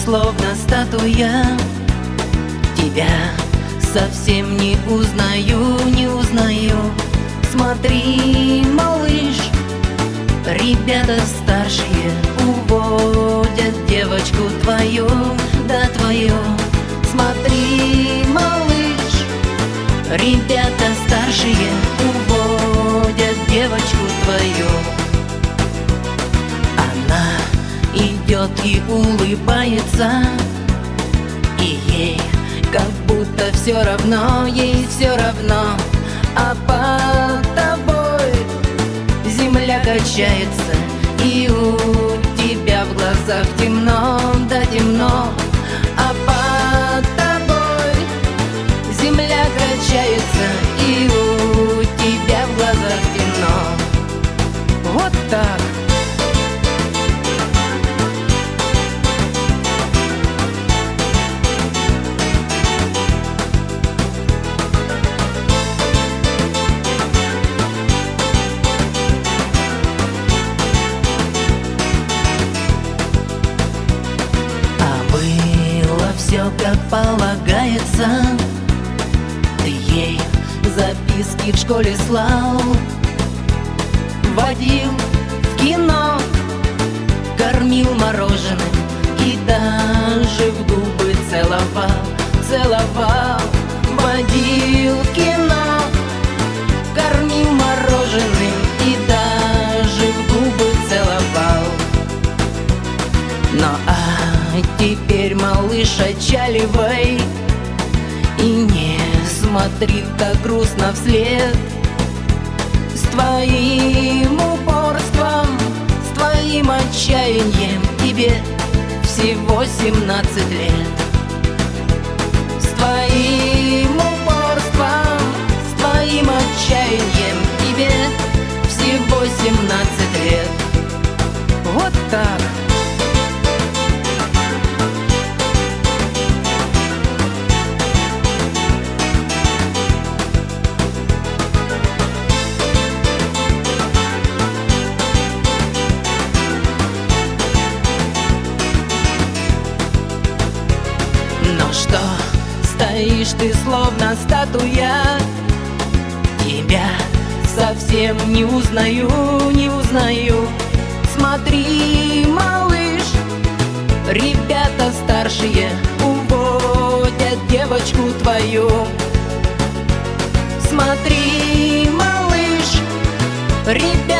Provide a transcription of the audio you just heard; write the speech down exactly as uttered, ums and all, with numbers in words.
словно статуя. Тебя совсем не узнаю, не узнаю. Смотри, малыш, ребята старшие уводят девочку твою, да твою. Смотри, малыш, ребята старшие уводят девочку твою. Она идет и улыбается, и ей как будто все равно, ей все равно. А под тобой земля качается, и у тебя в глазах темно, да темно. А под тобой земля качается, и у тебя в глазах темно. Вот так. Все как полагается. Ты ей записки в школе слал, водил в кино, кормил мороженым и даже в губы целовал, целовал. Водил в кино, кормил мороженым и даже в губы целовал. Но а теперь, малыш, отчаливай и не смотри так грустно вслед. С твоим упорством, с твоим отчаянием тебе всего семнадцать лет. С твоим упорством, с твоим отчаянием тебе всего семнадцать лет. Вот так. Что стоишь ты словно статуя? Тебя совсем не узнаю, не узнаю. Смотри, малыш, ребята старшие уводят девочку твою. Смотри, малыш, ребята